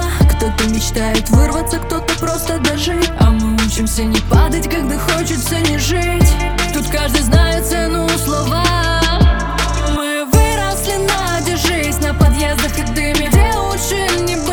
Кто-то мечтает вырваться, кто-то просто дожить. А мы учимся не падать, когда хочется не жить. Тут каждый знает цену слова. Мы выросли на держись, на подъездах и дыме, где лучше не быть.